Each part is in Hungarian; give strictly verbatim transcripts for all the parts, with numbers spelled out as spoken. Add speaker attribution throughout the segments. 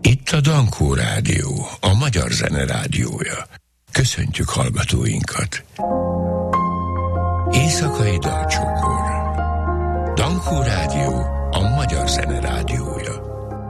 Speaker 1: Itt a Dankó Rádió, a magyar zene rádiója. Köszöntjük hallgatóinkat. Éjszakai dalcsokor. Dankó Rádió, a magyar zene rádiója.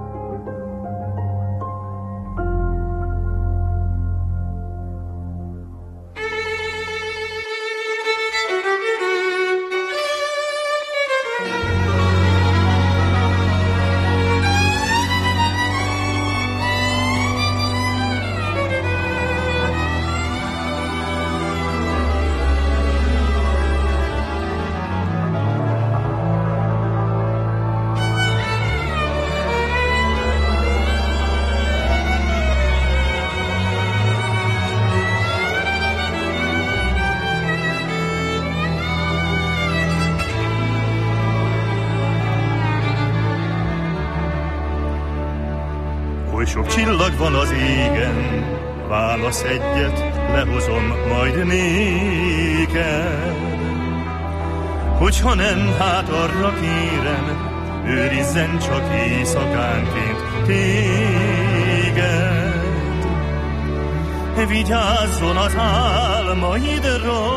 Speaker 2: Sok csillag van az égen, válasz egyet, lehozom majd néked. Hogyha nem, hát arra kérem, őrizzen csak éjszakánként téged. Vigyázzon az álmaidra,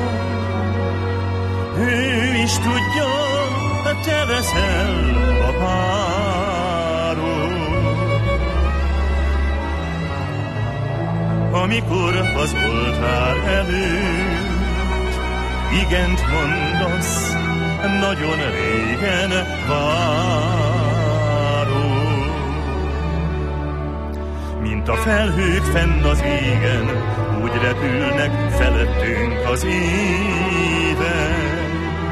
Speaker 2: ő is tudja, te veszel a páron. Amikor az oltár előtt igent mondasz, nagyon régen várok. Mint a felhők fenn az égen, úgy repülnek felettünk az évek.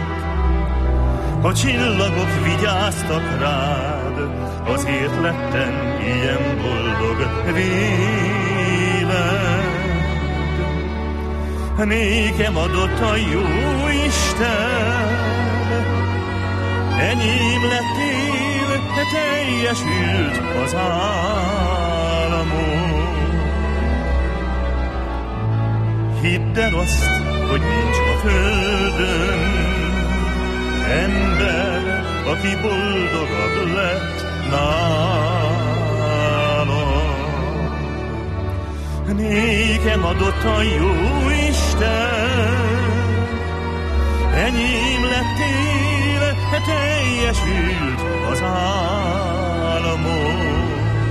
Speaker 2: A csillagok vigyáztak rád, azért lettem ilyen boldog véled. Nékem adott a jó Isten, enyém lettél, te teljesült az álmom. Hidd el azt, hogy nincs a földön ember, aki boldogabb lett nálam. Nékem adott a jó Isten, enyém lettél, teljesült az álmom.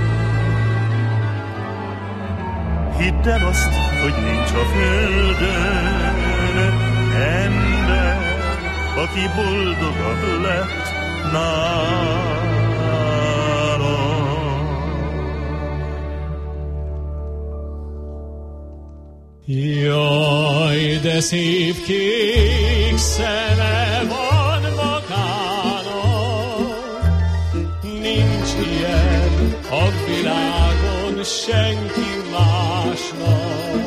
Speaker 2: Hidd el azt, hogy nincs a földön ember, aki boldogabb lett nálam.
Speaker 3: Jaj, de szép kék szeme van magának, nincs ilyen a világon senki másnak.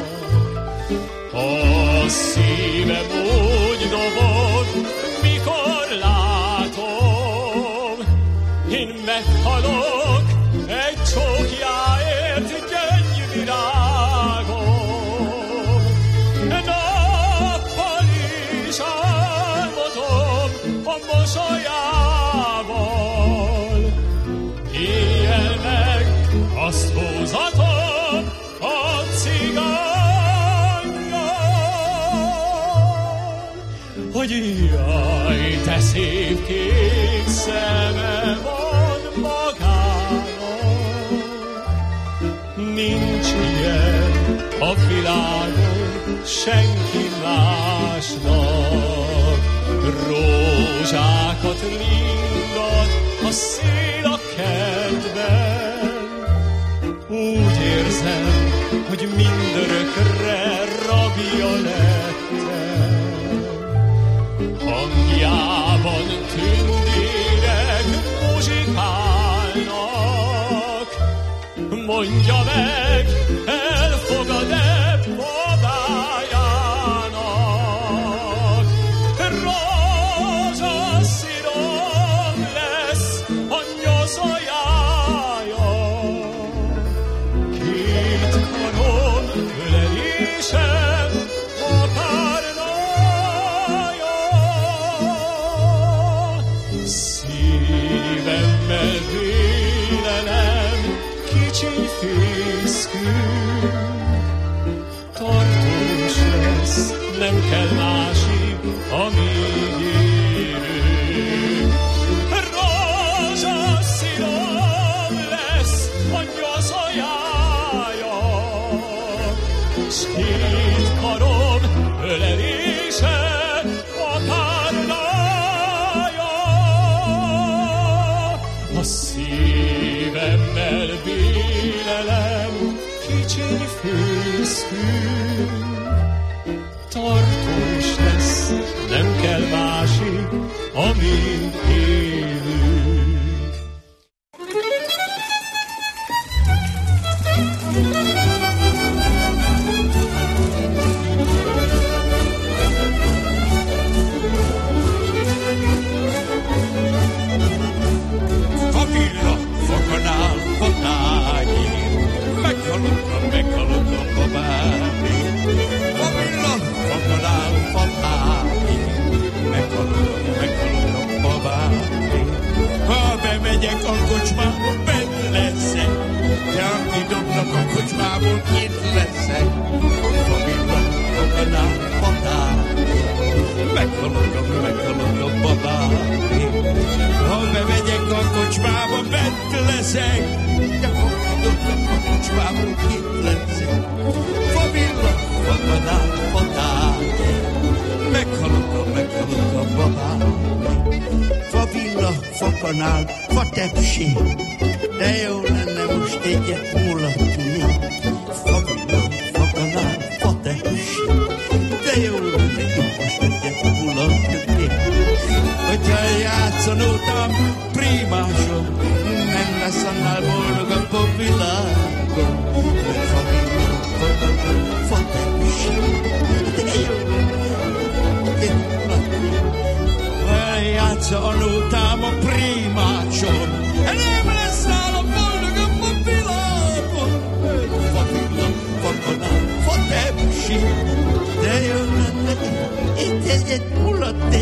Speaker 3: A szívem úgy dobog, mikor látom, én meghalok egy csókjáért, gyöngyvirágom. Nappal is álmodom a mosolyával, éjjel meg azt húzatom a cigánnyal, hogy jaj, te szép kék szeme van magának, nincs ilyen a világon senki másnak. Rózsákat ringat a szél a kertben, úgy érzem, hogy mindörökre rabja lettem. Hangjában tündérek muzsikálnak, mondja meg, elfogad-e babájának. Rózsaszírom lesz a nyoszójája, két karom ölelésem akarnája. Szívemmel vélelem ki kicsi fészkű, tartós lesz, nem kell másik, amíg élünk. Rózsaszínom lesz a nyazajája, s két karom ölelése a kárnája. A szívemmel bélelem kicsi fészkű, tartós lesz, nem kell másik, amíg élünk.
Speaker 4: Favilla, foganál, fotáig, meghalottam, meghalottam babáig. Favilla, foganál, fotáig, meghalottam, meghalottam babáig. Ha bemegyek a kocsmába, bent leszek, de aki dobnak a kocsmából, kint leszek. Favilla, foganál, fotáig, meghalottam, meghalottam babáig. Ha bemegyek a kocsmába, bent leszek, de aki dobnak a kocsmából, kint leszek. Favilla, foganál, fotáig, meghalottam, meghalottam babáig. Favilla, foganál, fatepsi, de jó lenne most egyet mulatni. Favilla, foganál, fatepsi, de jó lenne most egyet mulatni. Hogyha játszanultam primásom, nem lesz annál boldogabb a világon. Mert favilla, foganál, fatepsi, de jó lenne egyet mulatni. Játszanultam a primásom, nem lesz nálam boldogabb a világon. Favilla, foganál, fatepsi, de jó lenne itt egyet mulatni.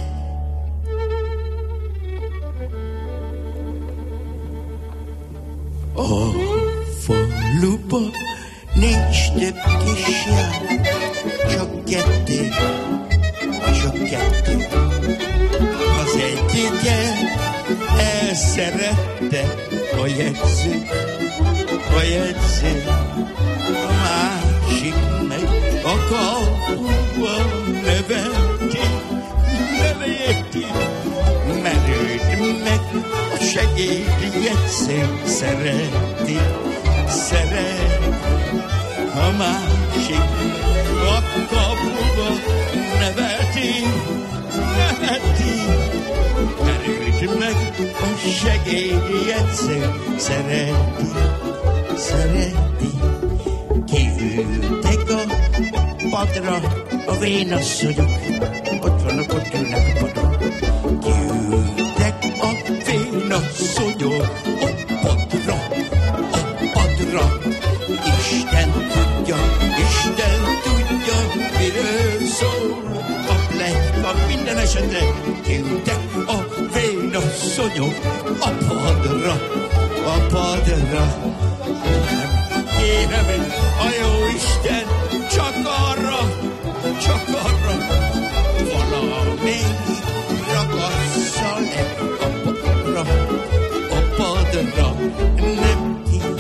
Speaker 4: A faluba nincs több kisjár, csak kettő, csak kettő. Az egyike elszerette a jegyző, a jegyző, a másik meg a kapuba neveti, neveti, mert őt meg a segédjegyző szereti, szereti, a másik a kapuba neveti, neveti, mert őt meg a segédjegyző szereti, szereti. Kiültek a padra a vénasszonyok, ott vannak, ott ülnek a padon. Kiültek a vénasszonyok, a padra, a padra. Isten tudja, Isten tudja, miről szól a pletyka. Minden esetre kiültek a vénasszonyok a padra, a padra. Kérem én, a jó Isten, csak arra, csak arra, valamennyi ragassza le a padra, a padra, nem így.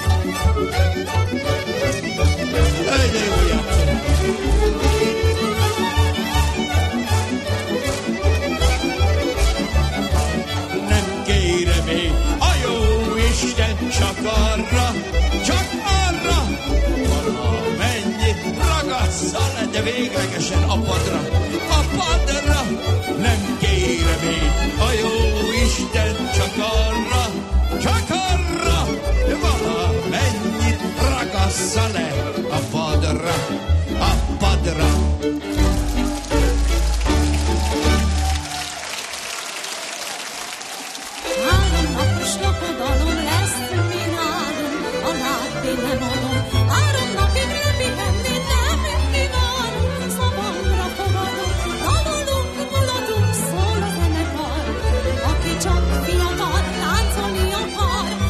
Speaker 4: Öde jó játszom! Nem kérem én, a jó Isten, csak arra, csak arra, valamennyi ragassza le, de véglegesen a padra, a padra. Nem kérem én, a jó Isten, csak arra, csak arra, valamennyi ragassza le a padra, a padra.
Speaker 5: Három napos lakodalom lesz mi nálunk, a látni nem adom. Három napig röpiden mi nem kívánunk, szavamra fogadunk, tavolunk, mulatunk, szól a zenekar. Aki csak fiatal, táncolni akar,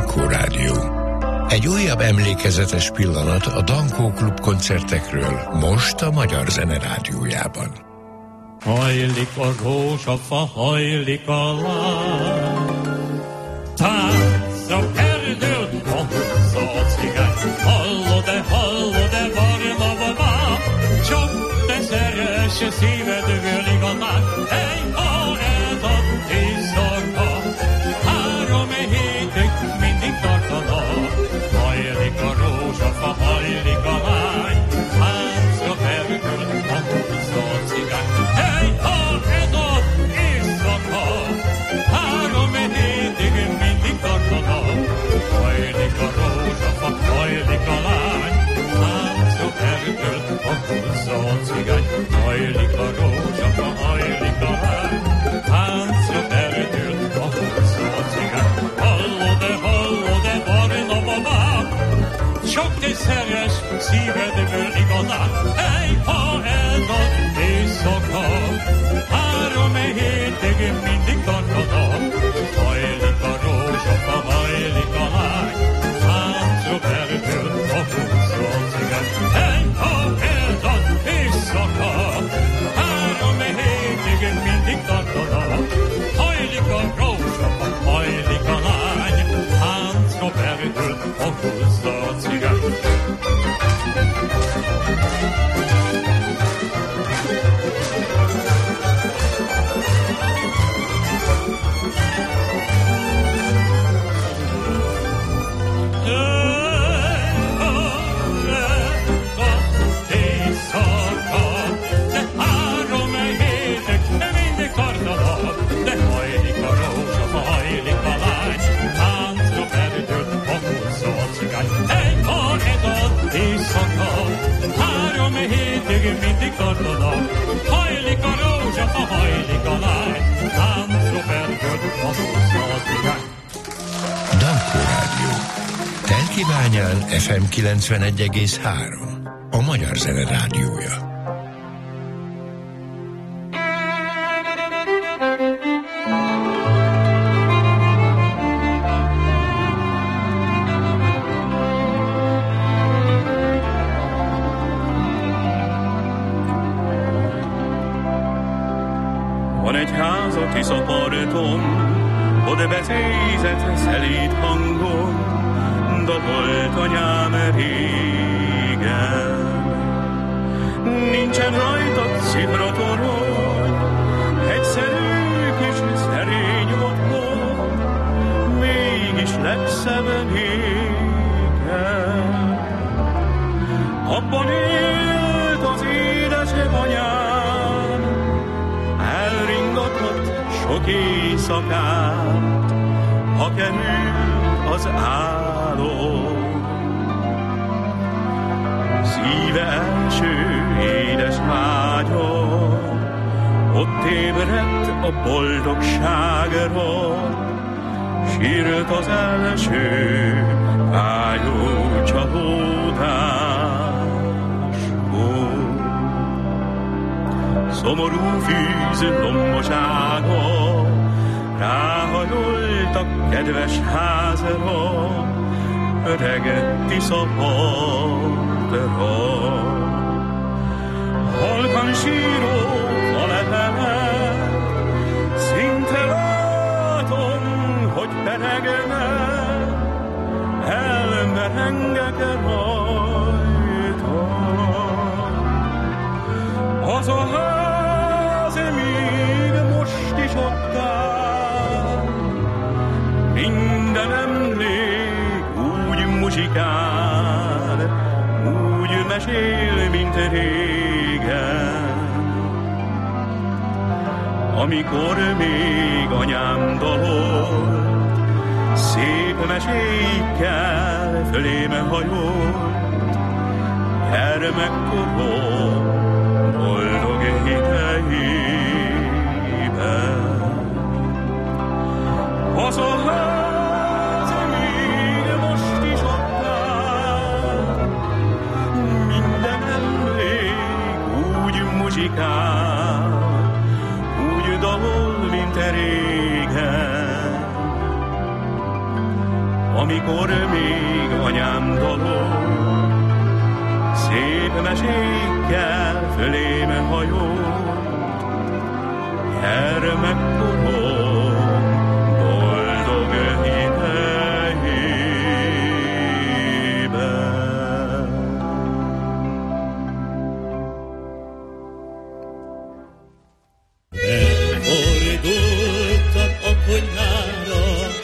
Speaker 1: Dankó Rádió. Egy újabb emlékezetes pillanat a Dankó Klub koncertekről most a Magyar Zene Rádiójában.
Speaker 3: Hajlik a rózsafa, hajlik a lány, tánca erdőt, hangozza a cigány. Hallod-e, hallod-e, barna babám, csak te szeres szívedből igazán. Egy ha ez az éjszaka, három hétig mindig tartanak. Hajlik a rózsafa, hajlik a lány, tánca erdőt, hangozza a cigány. Egy ha ez az éjszaka, három hétig mindig tartanak. Hajlik a rózsafa, hajlik a lány, tánca erdőt, hangozza a cigány. Hajlik a rózsafa, hajlik a lány, tánca erdőt, hangozza a cigány. Hallod-e, hallod-e, barna babám, csak te szeres szívedből igazán. Ej, ha ez az éjszaka, három hétig mindig tartanak. Hajlik a rózsafa, hajlik a lány, tánca erdőt, hangozza a cigány. Ej, ha ez az éjszaka, három hétig mindig tartanak. Hajlik a rózsafa, hajlik a lány, tánca erdőt, hangozza a cigány. Mindig tartanak, hajlik a rózsafa, hajlik a lány, táncra pergőd, hangozza a cigány.
Speaker 1: Dankó Rádió. Telkibányán ef em kilencvenegy egész három. A Magyar Zene Rádiója.
Speaker 2: Tiszaparton, oda becézett szelíd hangon, dobolt anyám régen. Nincsen rajta cifratorony, egyszerű kis szerény otthon, mégis legszebb nékem. Abban élt az édesanyám, elringatott sok éjszakát, ha került az álom. Szíve első édes vágya, ott ébredt a boldogságra, sírt az első fájó csalódásból. Szomorú fűz lombosága, ráhajolt a kedves házra, öreg Tiszapartra. Halkan síró a lehelet, szinte látom, hogy peregnek, elmerengek rajta. Az a ház még most is ott áll, minden emlék úgy muzsikál, úgy mesél, mint régen. Amikor még anyám dalolt, szép mesékkel föléme hajolt, gyermekkorom boldog hiteiben. Az a ház még most is ott áll, minden emlék úgy muzsikál, úgy dalol, mint régen. amikor még anyám dalol, szép mesékkel fölém hajol, gyermekkorom boldog idejében.
Speaker 6: Elfordultam a konyhára,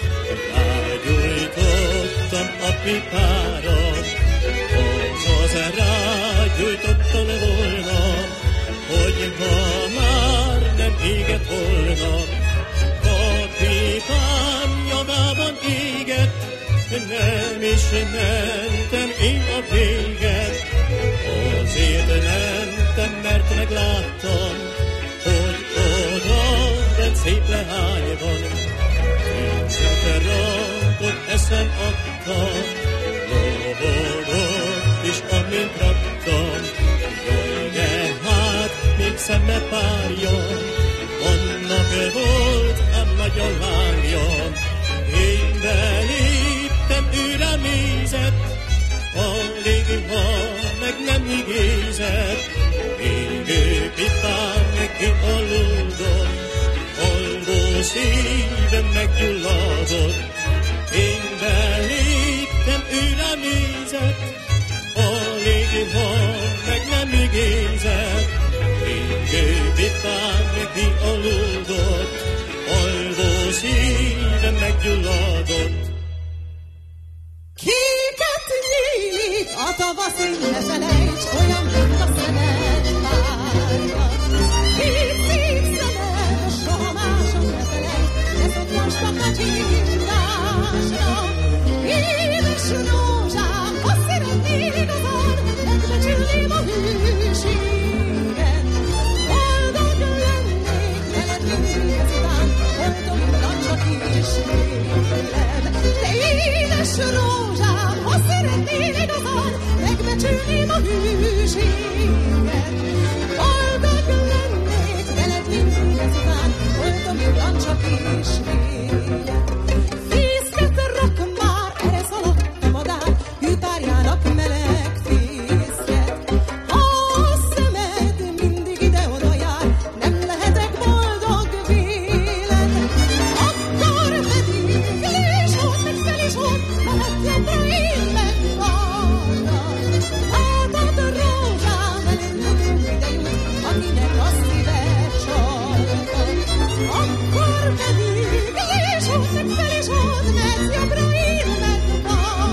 Speaker 6: rágyújtottam a pipára, az rágyújtottam volna, hogy ma már nem égett volna. A pipám nyomában égett, nem is mentem én a véget. Azért mentem, mert megláttam, hogy oda bent szép leány van. Tűzet rakott, eszem adtam, loholott is, amint raktam. Jaj, de hát még szeme párja, annak volt a nagy lángja. Én beléptem, ő rám nézett, alig ha meg nem igézett. Égő pipám neki aludom, alvó szívem meggyulladott. Én beléptem, ő rám nézett, alig ha meg nem igézett. Égő pipám neki aludott, alvó szívem meggyulladott.
Speaker 5: Kéket nyílik a tavasz, én ne felejts, olyan, mint a szemed várja. Két szép szemed, soha mások ne felejts, ne szokjastak a csillásra. Édes rózsám, azt szeretnél igazán, megbecsülném a hűséget. Boldog lennék veled mindig ezután, boldog csak isméled. De édes rózsám, ha szeretnél igazán, megbecsülném a hűséget. Boldog lennék veled mindig ezután, boldog csak isméled. Fészket rak már, erre szaladt a madár, hűpárjának meleg fészket. Ha a szemed mindig ide-oda jár, nem lehetek boldog véled. Akkor pedig lés volt, meg fel is volt, mehet jobbra én meg arra. Látod rózsám, elindulunk ide jut, akinek a szíve csalta. Akkor pedig lés volt, meg fel is volt, mehet jobbra én meg arra.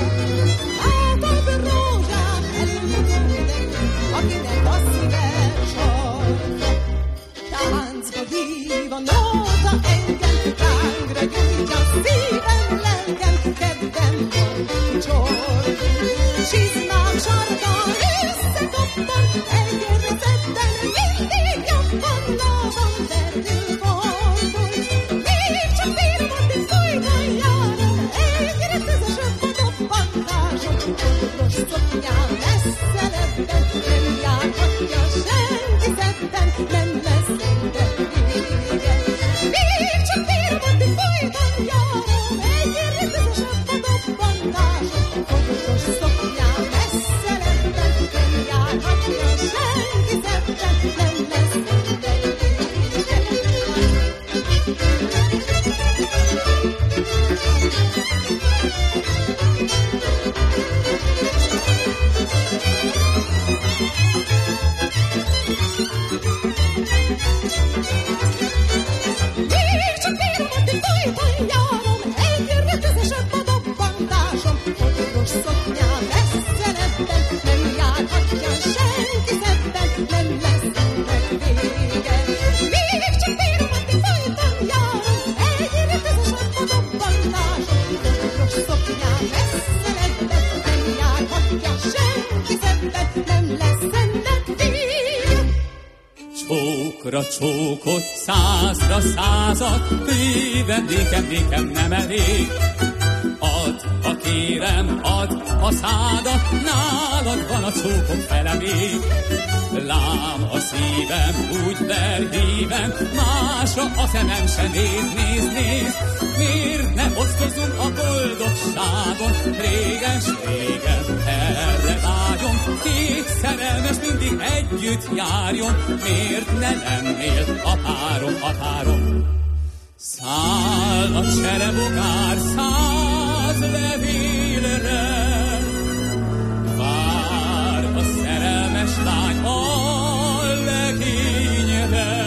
Speaker 5: Látod rózsám, elindulunk ide jut, akinek a szíve csalta. Táncba hív a nóta engem, lángra gyújtja szívem, lelkem, kedvem csor. Csizmám sarka összekappan, elgörzetten mindig jobban, lábam verdül fordul. Még csak bírom, addig folyton járom, egyre tüzesebb a dobbantásom. Koros szoknyám messze lebben, nem járhatja senki szebben, nem lesz engem vége. Még csak bírom, addig folyton járom, egyre tüzesebb a dobbantásom. Koros szoknyám messze lebben, nem járhatja senki szebben, nem lesz engem vége. Még csak bírom, addig folyton járom, egyre tüzesebb a dobbantásom. Koros szoknyám messze lebben, nem járhatja senki szebben, nem lesz ennek vége. Még csak bírom, addig folyton járom, egyre tüzesebb a dobbantásom. Koros szoknyám messze lebben, nem járhatja senki szebben, nem lesz ennek vége.
Speaker 3: Csókra csókot, százra százat, bőven nékem, nékem nem elég. Add, ha kérem, add a szádat, nálad van a csókom fele még. Lám a szívem, úgy belhívem, másra a szemem se néz, néz, néz. Miért ne osztozunk a boldogság? boldogságon, réges-régen erre vágyom, két szerelmes mindig együtt járjon, miért ne lennél a párom, a párom? Száll a cserebogár száz levélre, vár a szerelmes lány a legényre.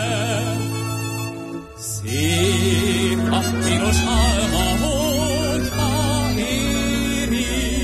Speaker 3: Szép a piros alma, hogyha éri,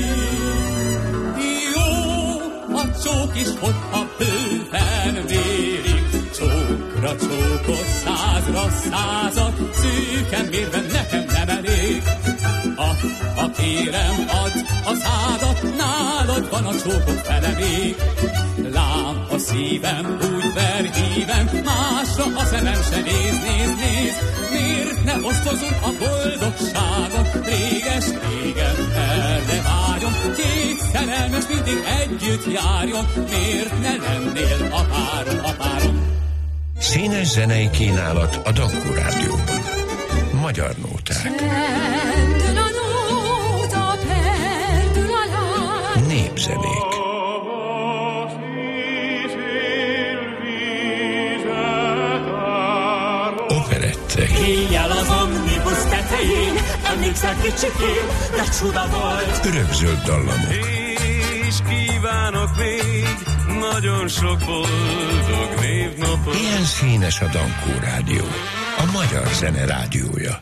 Speaker 3: jó a csók is, hogyha bőven vérik. Csókra csókot, százra százat, szűken mérven nekem nem elég. Ah, ha kérem, add a szádat, nálad van a csókok fele még. Lám a szívem, úgy ver hívem, másra a szemem se néz, néz, néz. Miért ne osztozunk a boldogságon, réges-régen erre vágyom, két szerelmes mindig együtt járjon, miért ne lennél a párom, a párom?
Speaker 1: Színes zenei kínálat a Dankó Rádióban. Magyar nóták.
Speaker 5: Pendül a nóta, pendül a lány.
Speaker 1: Népzenék. Operettek.
Speaker 6: Éjjel az omnibus tetején, emlékszel kicsikén, de csuda volt.
Speaker 1: Örökzöld dallamok.
Speaker 7: És kívánok még nagyon sok boldog névnapot.
Speaker 1: Ilyen színes a Dankó Rádió, a magyar zene rádiója.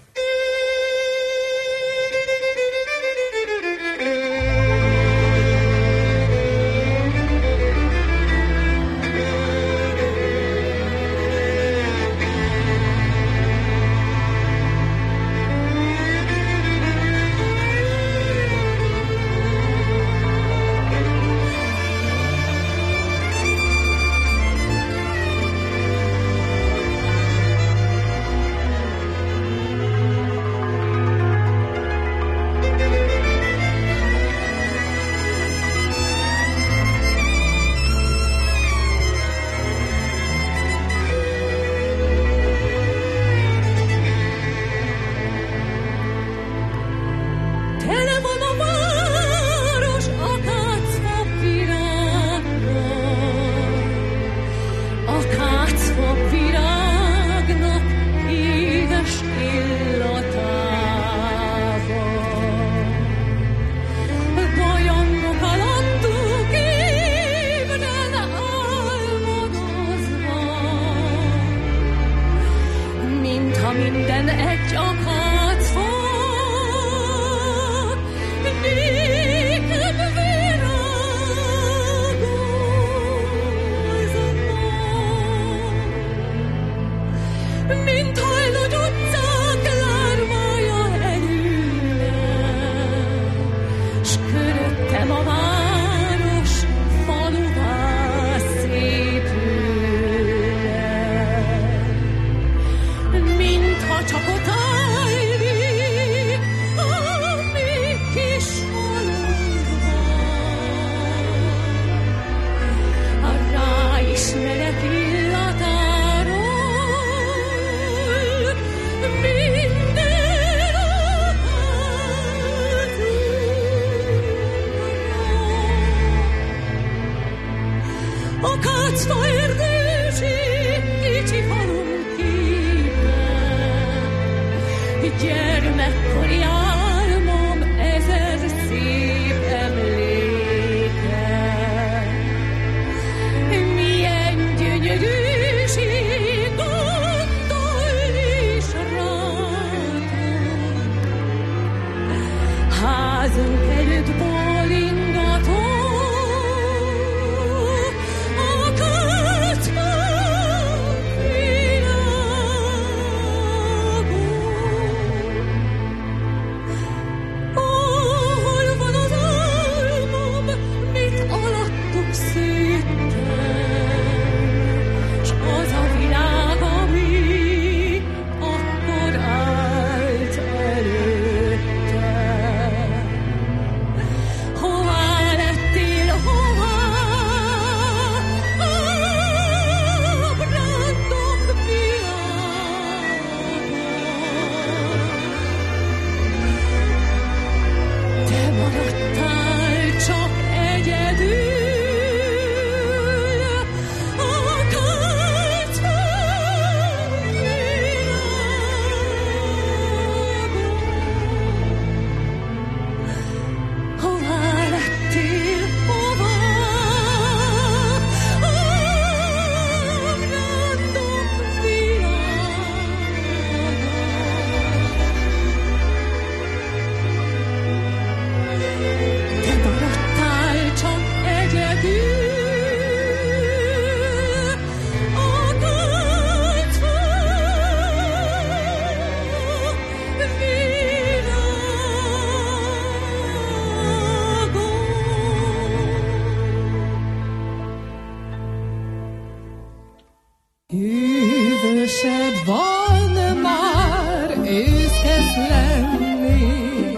Speaker 8: lenni.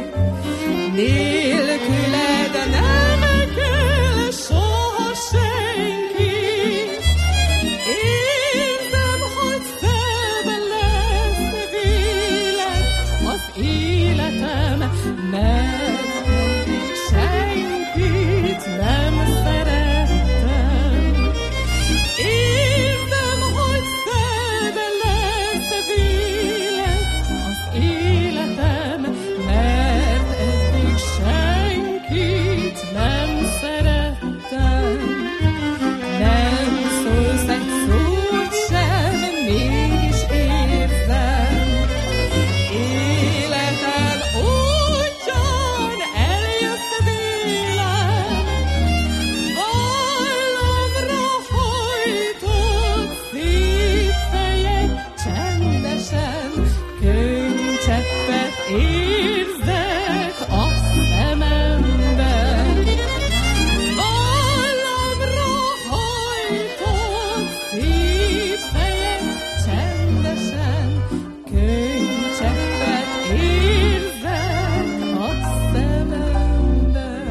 Speaker 8: Nélküled nem kell soha senki. Érzem, hogy szebb lesz vélet az életem, mert eddig senkit nem szerettem. Érzem, hogy szebb lesz vélet az életem, mert eddig senkit nem szerettem. Nem szólsz egy szót sem, mégis érzem. Életem útján eljött vélem, vallamra hajtott szép fejed csendesen, könycseppet érzek a szememben. Vallamra hajtott szép fejed csendesen, könycseppet érzek a szememben.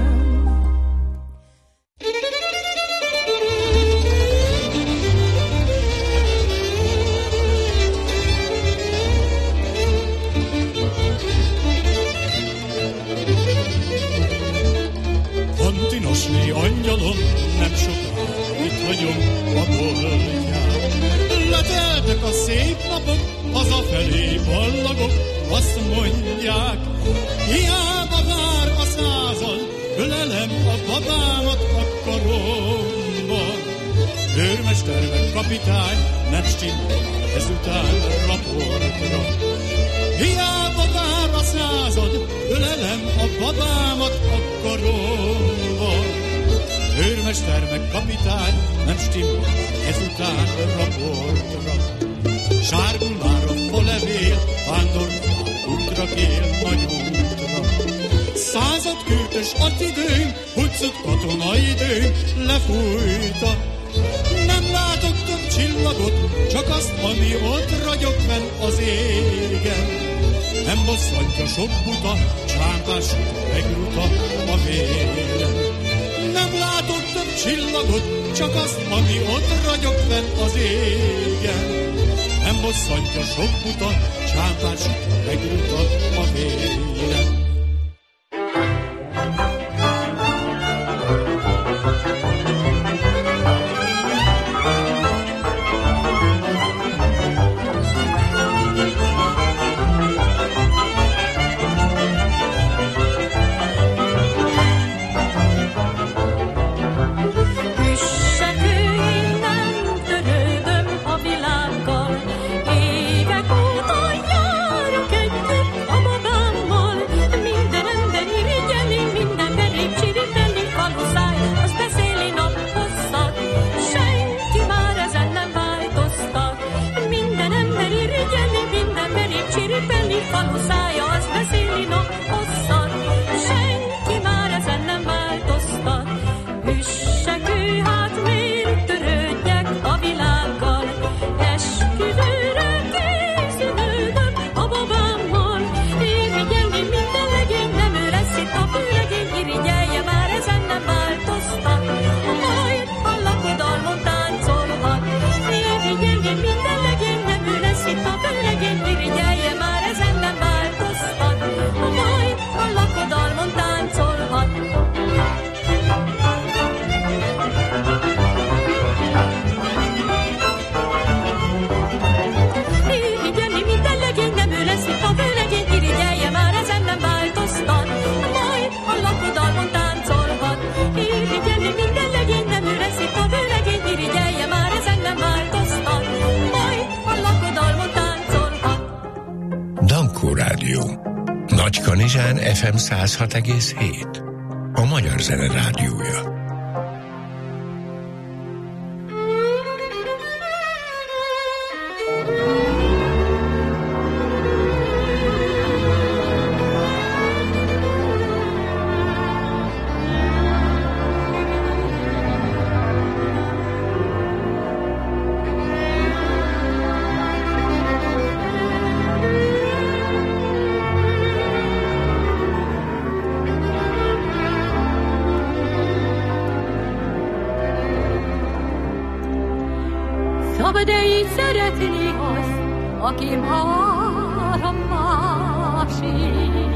Speaker 2: Fantinosné angyalom, nem sokára itt vagyunk a boltján. Leteltek a szép napok, hazafelé ballagok, azt mondják, hiába vár a század, ölelem a babámat a karomba. Őrmester meg kapitány, nem stimmel már ezután raportra. Hiába vár a század, ölelem a babámat a karomba. Őrmester meg kapitány, nem stimmel már ezután raportra. Sárgul már a folevél, vándor már útra kél, nagy útra. Század kürtös attidőm, hucut katonaidőm, lefújta. Nem látok több csillagot, csak azt, ami ott ragyog fenn az égen. Nem bosszantja sok buta, csámpás megruta a vérem. Nem látok több csillagot, csak azt, ami ott ragyog fenn az égen. Nem bosszantja sok buta, csámpás megruta a vérem.
Speaker 1: Nagykanizsán ef em száz hat egész hét. A Magyar Zene Rádiója.
Speaker 8: szeretni azt, aki már a másik.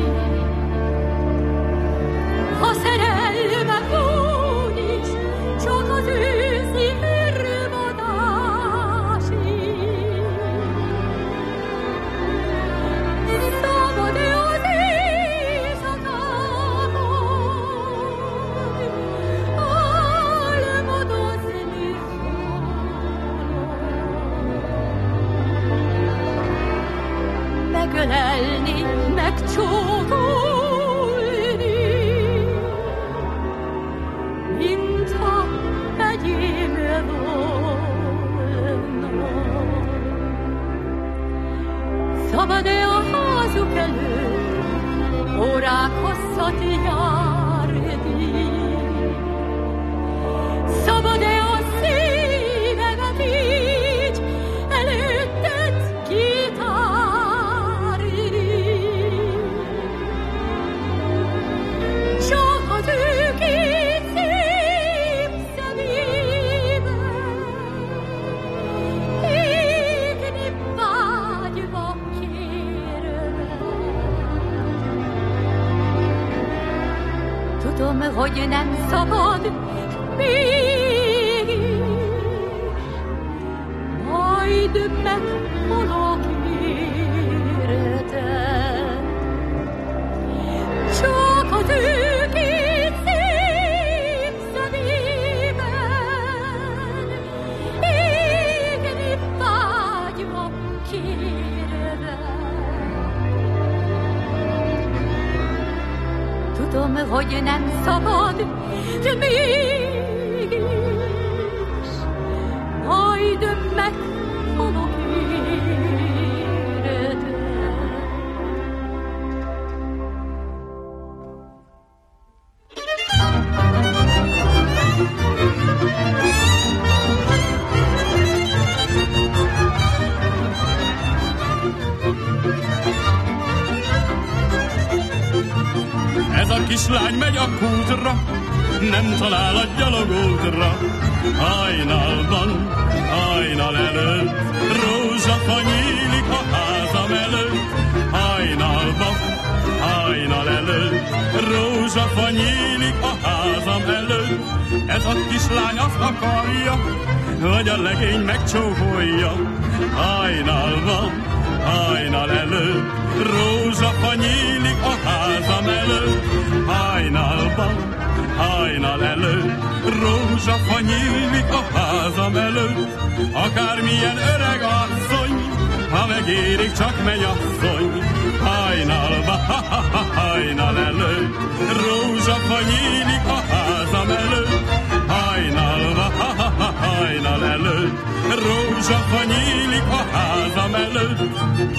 Speaker 8: Ha szerelme úgyis csak az őszi örömadásig, szabad-e az éjszakában álmodozni? Megölelni, megcsókolni, mintha egyén volna. Szabad-e a házuk előtt órák hosszat járni? Szabad-e a szívemet így előtted kitárni? Csak az ő két szép szemében égni vágyva kérve. Tudom, hogy nem szabad, mégis majd meghalok érted. Csak az ő két szép szemében égni vágyva kérve. Tudom, hogy nem szabad, de mégis majd meghalok érted.
Speaker 2: Ez a kislány megy a kútra, nem talál a gyalogútra. Hajnalban, hajnal előtt, rózsafa nyílik a házam előtt. Hajnalban, hajnal előtt, rózsafa nyílik a házam előtt. Ez a kislány azt akarja, hogy a legény megcsókolja. Hajnalban, hajnal előtt, rózsafa nyílik a házam előtt. Hajnalban, hajnal előtt, rózsafa nyílik a házam előtt. Akármilyen öreg asszony, ha megérik, csak mennyasszony. Hajnalban, hajnal előtt, rózsafa nyílik a házam előtt. Hajnalban, hajnal előtt, rózsafa nyílik a házam előtt.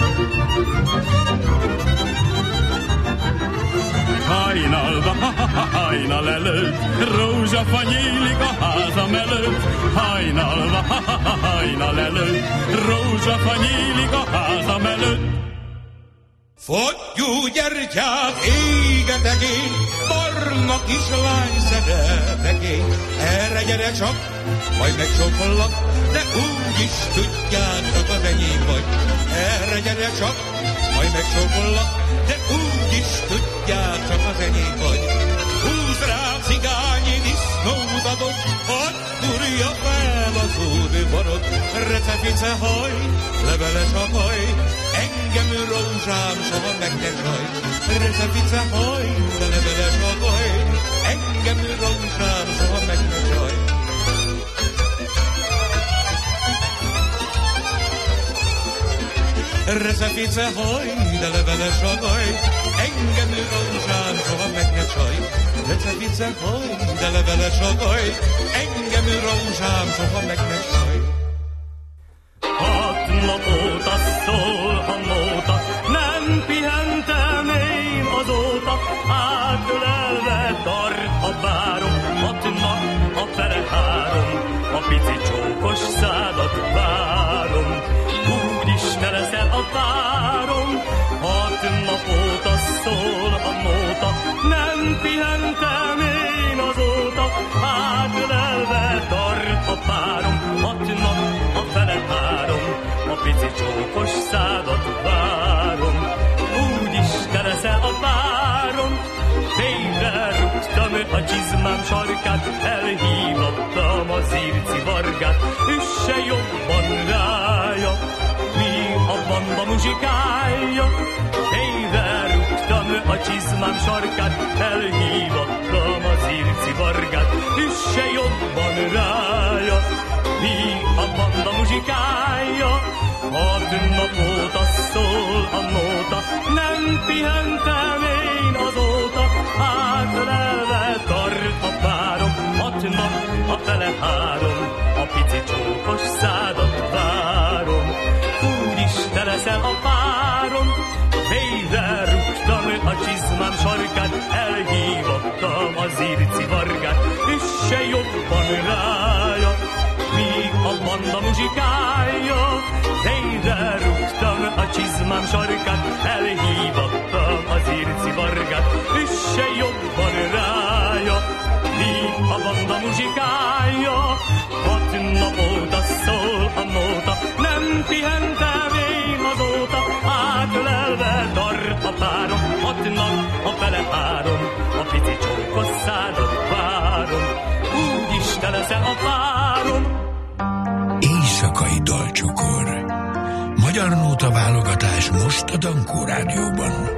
Speaker 2: Hajnalba, hajnal előtt, rózsafa nyílik a házam előtt. Hajnalba, hajnal előtt, rózsafa nyílik a házam előtt.
Speaker 4: Fogyó gyertyát égetek én, barna kislány szeretek én. Erre gyere csak, majd megcsókollak, de úgy is tudjátok, az enyém vagy. Erre gyere csak, majd megcsókollak, de úgy is tudjátok, az enyém vagy. Húz rá cigányi disznót adok, hadd kurja fel az údvarot. Recepice haj, leveles a haj, engem rózsám soha meg ne csaj. Recepice haj, de leveles a haj, engem rózsám soha meg ne csaj. Recepice haj, de leveles a haj, engem rózsám soha meg ne csaj. Recepice haj, de leveles a haj, engem rózsám soha meg ne csaj.
Speaker 6: Hat nap óta szól a nóta, nem pihentem én azóta, átölelve tart a bárom, hat nap a fele három, a pici csókos szádat várom, úgyis te leszel a párom. Hat nap óta szól a nóta, nem pihentem én azóta, átölelve tart a párom, hat nap a fele három, csókos szádat várom, úgyis te leszel a párom. Végre rúgtam a csizmám sarkát, elhívattam az írci vargát, üsse jobban rája, mi a banda muzsikája. Végre rúgtam a csizmám sarkát, elhívattam az írci vargát, üsse jobban rája, mi a banda muzsikája. Hat nap óta szól a nóta, nem pihentem én azóta, átlelve tart a párom. Hat nap a fele három, a pici csókos szádat várom, úgyis te leszel a párom. Végre rúgtam a csizmám sarkát, elhívattam az írci vargát, üsse jobban rája, míg a banda muzsikája. Végre rúgtam a csizmám sarkát, elhívattam az írci vargát, üsse jobban rája, míg a banda muzsikája. Hat nap óta szól a nóta, nem pihentem én azóta, átlelve tart a párom. Hat nap a fele három, a pici csókos szádat várom, úgyis te leszel a párom.
Speaker 1: Éjszakai dalcsokor. Magyar nóta válogatás most a Dankó Rádióban.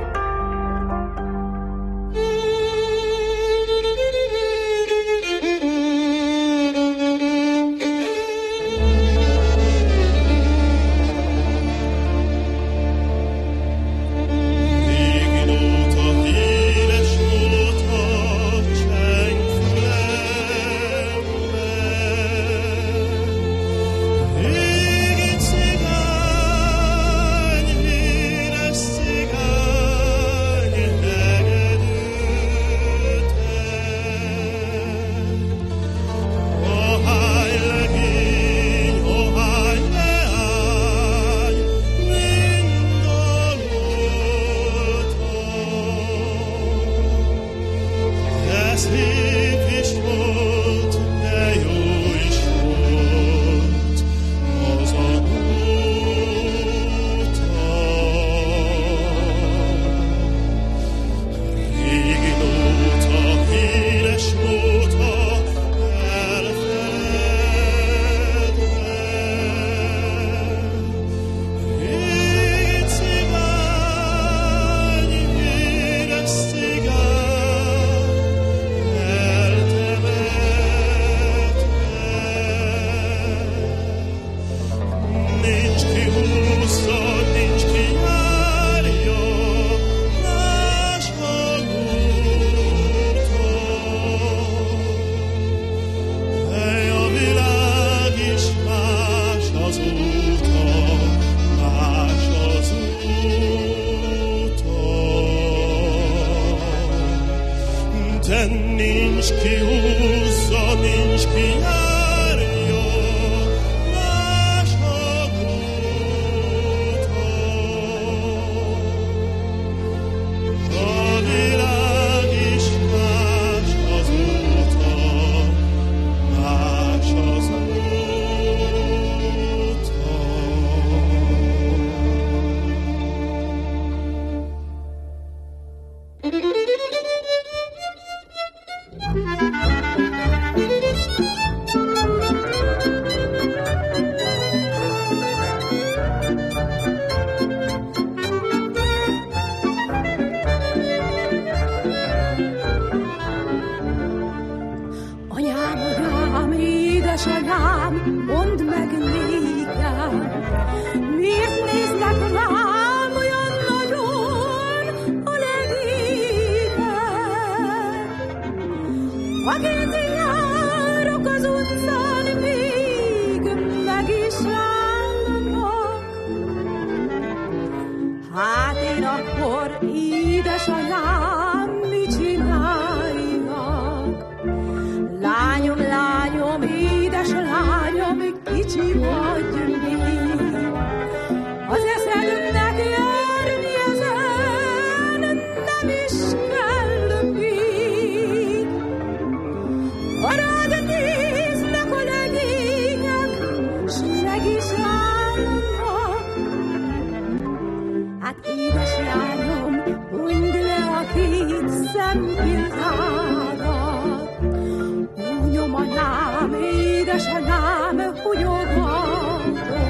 Speaker 5: szempilládat. Únyom anyám, édesanyám, húnyogatom.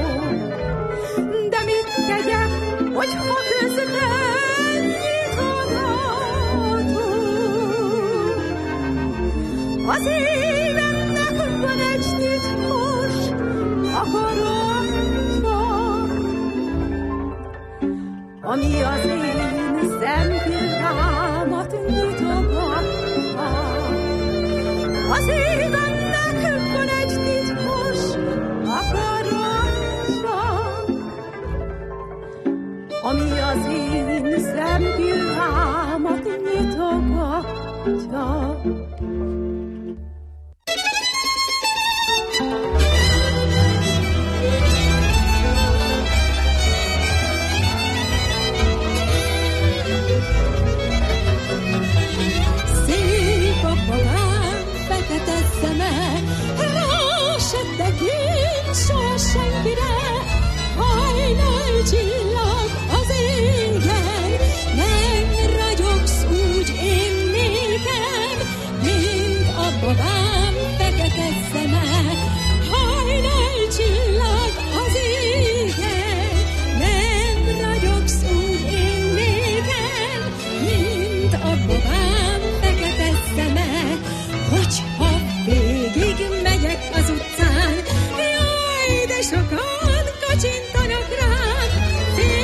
Speaker 5: De mit tegyek, hogyha közben nyitogatom? Az évemnek van egy titkos akaratja, ami az én szempillámat nyitogatja. Az évemnek van egy titkos akaratja, ami az én szempillámat nyitogatja. Csillag az égen, nem ragyogsz úgy én nékem, mint a babám fekete szeme. Hajnalcsillag az égen, nem ragyogsz úgy én nékem, mint a babám fekete szeme. Hogyha végig megyek az utcán, jaj, de sokan kacsintanak rám,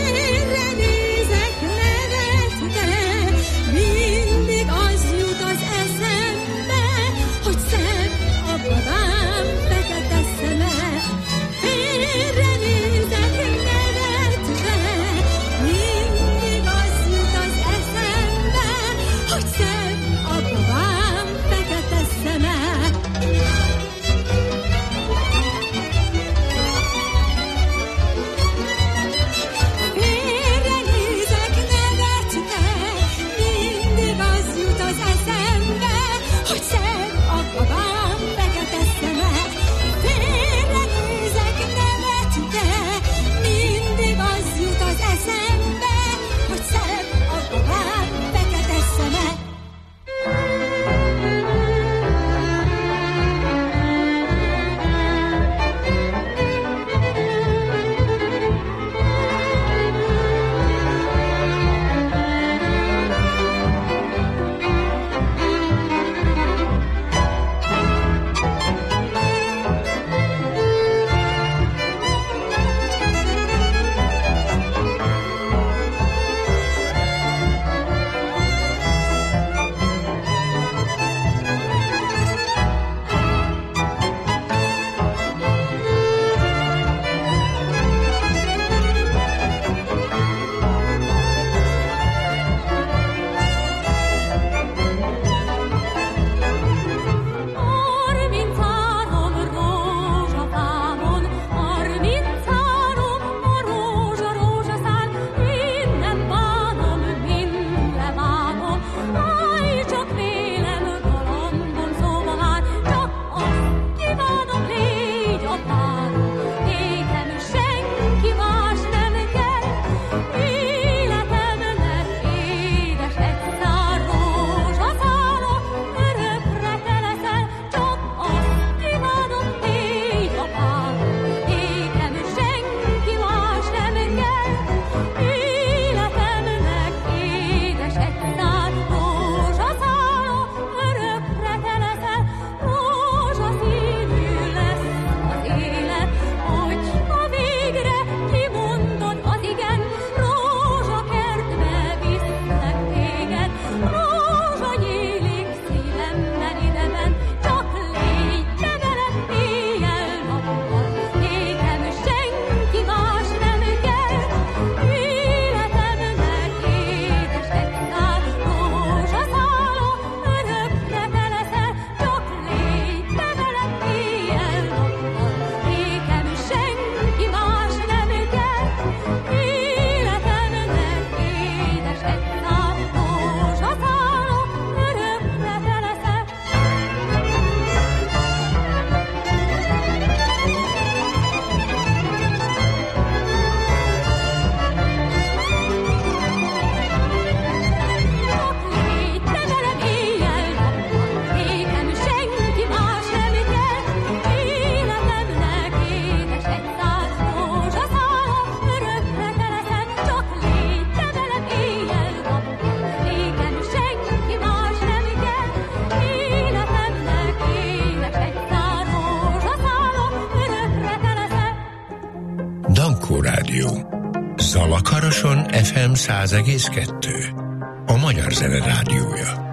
Speaker 1: Dalakaroson ef em száz egész kettő. A Magyar Zene Rádiója.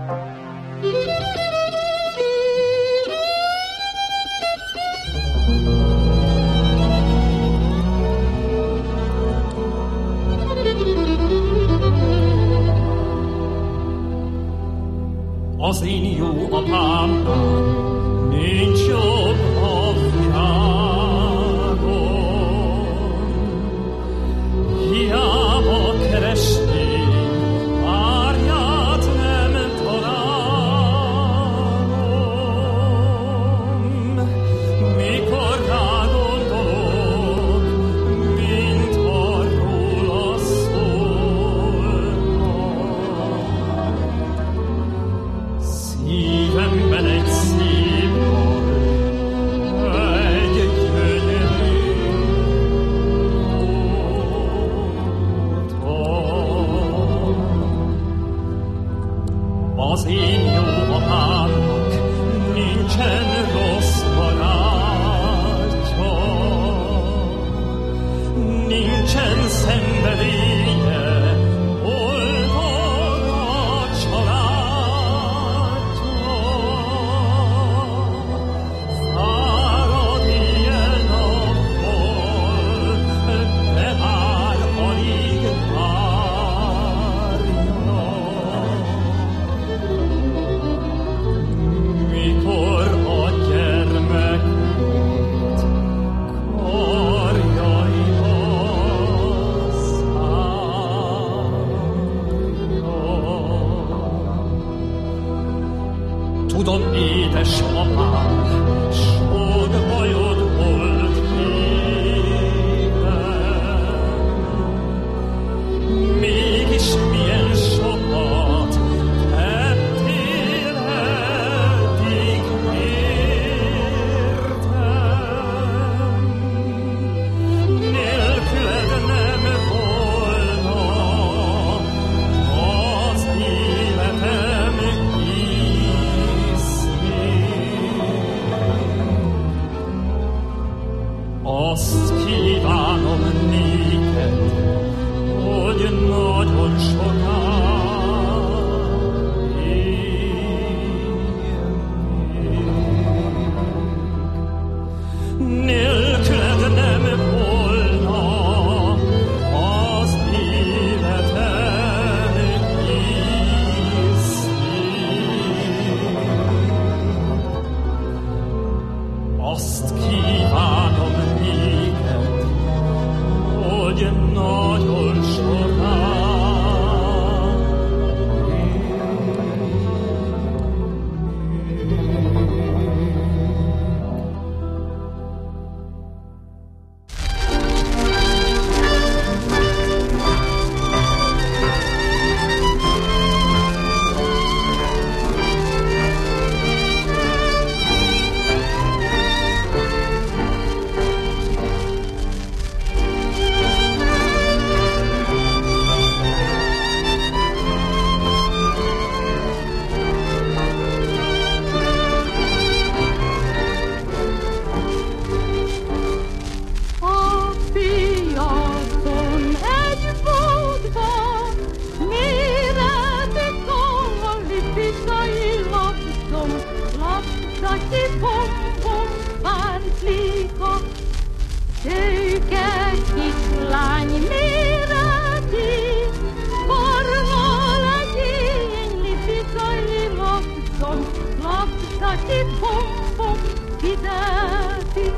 Speaker 6: Az én jó apámnál nincs jobb a világon. Hiába keresném, árnyát nem találom. Mikor rá gondolok, mint ha róla szólna. Szívemben egy szép dal, egy gyönyörű dal. Az én jó apámnak nincsen rossz barátja, nincsen szenvedélye, boldog a családja. Fárad éjjel-nappal, de már alig várja. Mikor a gyermekét karjaiba szárja. Tudom, édes apám, sok bajod volt nékem, mégis milyen sokat tettél eddig értem. Nélküled nem volna az életem azt kívánom néked, hogy nagyon sokáig nélküled nem volna az életem ízlék. Azt kívánom néked, hogy nagyon sokáig.
Speaker 8: A piacon egy boltban méretes olipizai lapszom, lapszaki bombom, pánclika, szőke kislány méreti, barna legény lipizai lapszom, lapszaki bombom, fideti.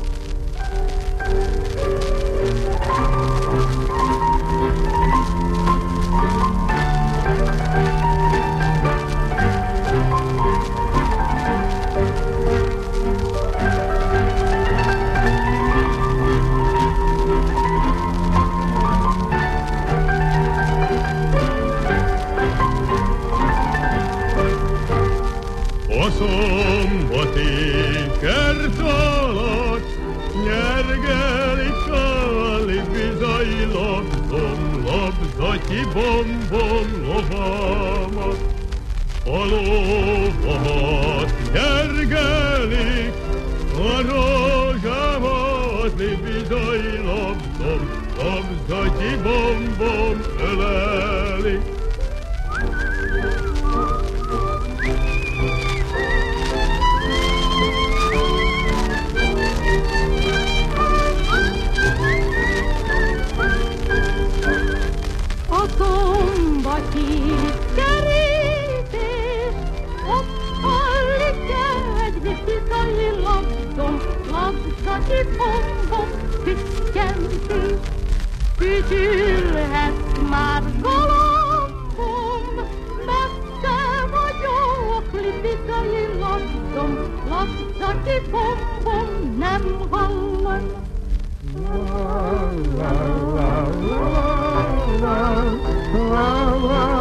Speaker 2: A szombati kert alatt nyergelik a lipizai lapszom, lapzatyi bombom lovamat. A lovamat nyergelik, a rózsámat lipizai lapszom, labzatyi bombom öleli.
Speaker 8: A szombatyi kerítés, ott hallik egy viszizai labdom, labzatyi bombom tüskenti. Ügyülhet már galambom, messze vagyok, libizai labdom, labzatyi bombom nem hallom. La la la la la la la